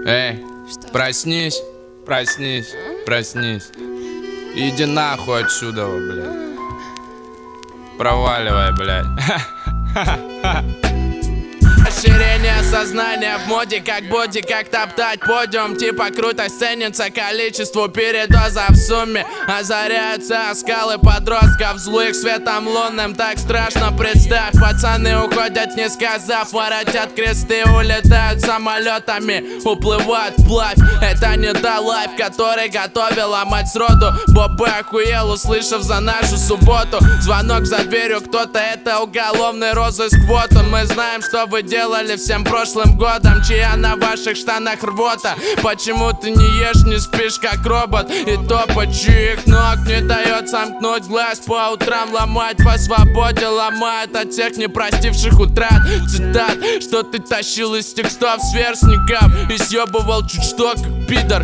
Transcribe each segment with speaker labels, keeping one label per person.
Speaker 1: Эй, проснись, проснись, проснись. Иди нахуй отсюда, блядь. Проваливай, блядь. Расширение сознания в моде, как боди, как топтать подиум. Типа крутость ценится количеству передозов в сумме. Озаряются скалы подростков злых светом лунным. Так страшно, представь, пацаны уходят не сказав. Воротят кресты, улетают самолетами, уплывают вплавь. Это не та лайф, который готовила мать сроду. Бобы охуел, услышав за нашу субботу. Звонок за дверью, кто-то, это уголовный розыск. Вот он, мы знаем, что вы делали всем прошлым годом. Чья на ваших штанах рвота? Почему ты не ешь, не спишь как робот? И топот чьих ног не дает сомкнуть глаз. По утрам ломать по свободе, ломает от всех непростивших утрат. Цитат, что ты тащил из текстов сверстников и съебывал чуть что, как пидор.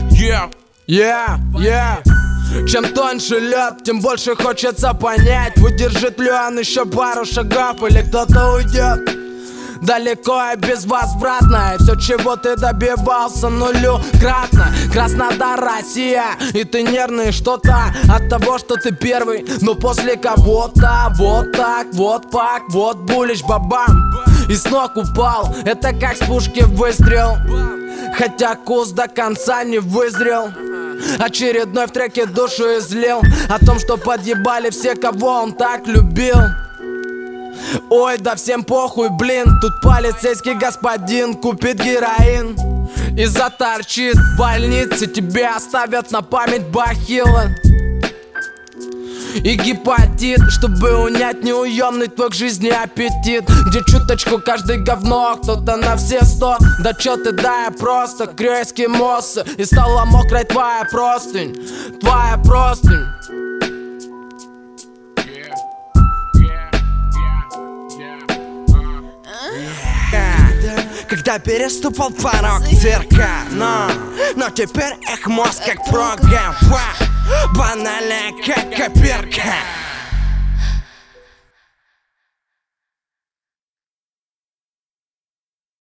Speaker 1: Чем тоньше лед, тем больше хочется понять, выдержит ли он еще пару шагов или кто-то уйдет далеко и безвозвратно. И все, чего ты добивался, нулю кратно. Краснодар, Россия, и ты нервный что-то от того, что ты первый, но после кого-то. Вот так, вот пак, вот булич, бабам, и с ног упал. Это как с пушки выстрел, хотя куст до конца не вызрел. Очередной в треке душу излил о том, что подъебали все, кого он так любил. Ой, да всем похуй, блин. Тут полицейский господин купит героин и заторчит в больнице. Тебе оставят на память бахилы и гепатит, чтобы унять неуемный твой к жизни аппетит. Где чуточку каждый говно, кто-то на все 100. Да чё ты, да я просто крю эскимосы. И стала мокрой твоя простынь, твоя простынь.
Speaker 2: Когда переступал порог цирка, но теперь их мозг как программа, банальная как копирка.